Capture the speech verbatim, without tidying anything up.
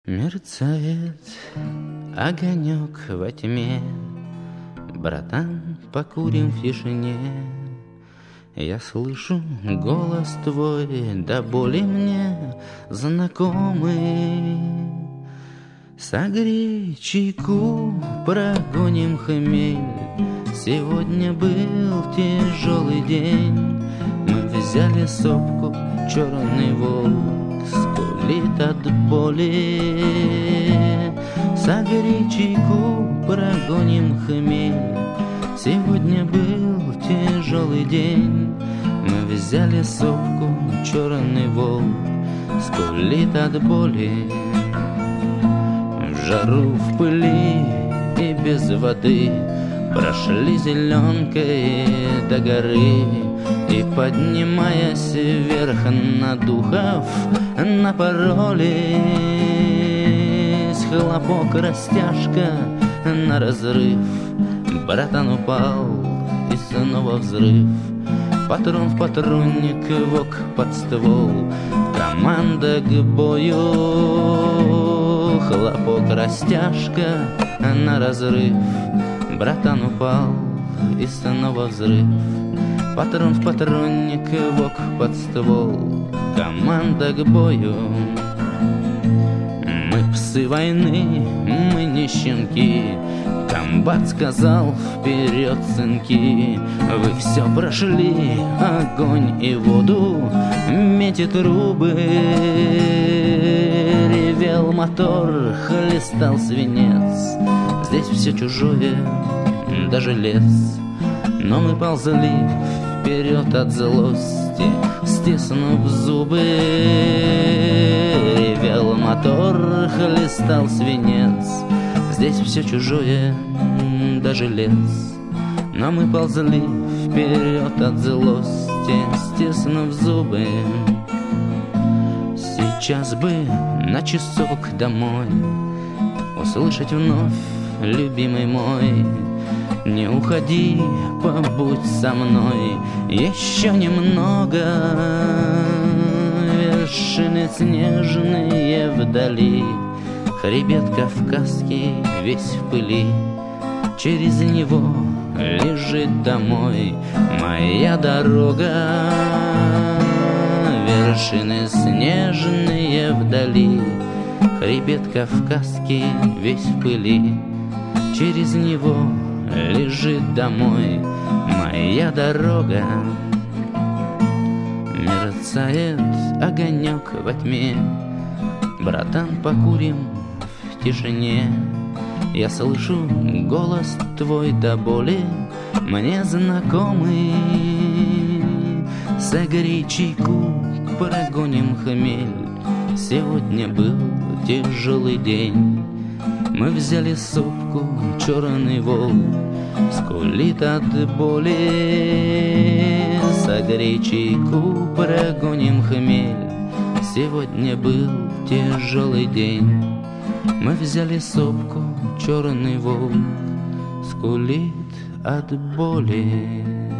Мерцает огонек во тьме, братан, покурим в тишине. Я слышу голос твой, до боли мне знакомый. Согрей чайку, прогоним хмель. Сегодня был тяжелый день. Мы взяли сопку, черный волк скулит от боли. Согрей чайку, прогоним хмель. Сегодня был тяжелый день. Мы взяли сопку, черный волк скулит от боли. В жару, в пыли и без воды прошли зеленкой до горы. И, поднимаясь вверх на духов, напоролись. Хлопок, растяжка на разрыв. Братан упал, и снова взрыв. Патрон в патронник, вок под ствол. Команда к бою. Хлопок, растяжка на разрыв. Братан упал, и снова взрыв. Патрон в патронник, вок под ствол. Команда к бою. Мы псы войны, мы не щенки. Комбат сказал: вперед, сынки. Вы все прошли, огонь и воду, медь и трубы. Ревел мотор, хлестал свинец. Здесь все чужое, даже лес. Но мы ползли вперед от злости, стиснув зубы. Ревел мотор, хлестал свинец. Здесь все чужое, даже лес. Но мы ползли вперед от злости, стиснув зубы. Сейчас бы на часок домой услышать вновь, любимый мой: не уходи, побудь со мной еще немного. Вершины снежные вдали, хребет кавказский весь в пыли. Через него лежит домой моя дорога. Вершины снежные вдали, хребет кавказский весь в пыли. Через него лежит домой моя дорога. Мерцает огонек во тьме, братан, покурим в тишине. Я слышу голос твой до боли, мне знакомый. Согрей чайку, прогоним хмель. Сегодня был тяжелый день. Мы взяли сопку, черный волк скулит от боли. Согрей чайку, прогоним хмель. Сегодня был тяжелый день. Мы взяли сопку, черный волк скулит от боли.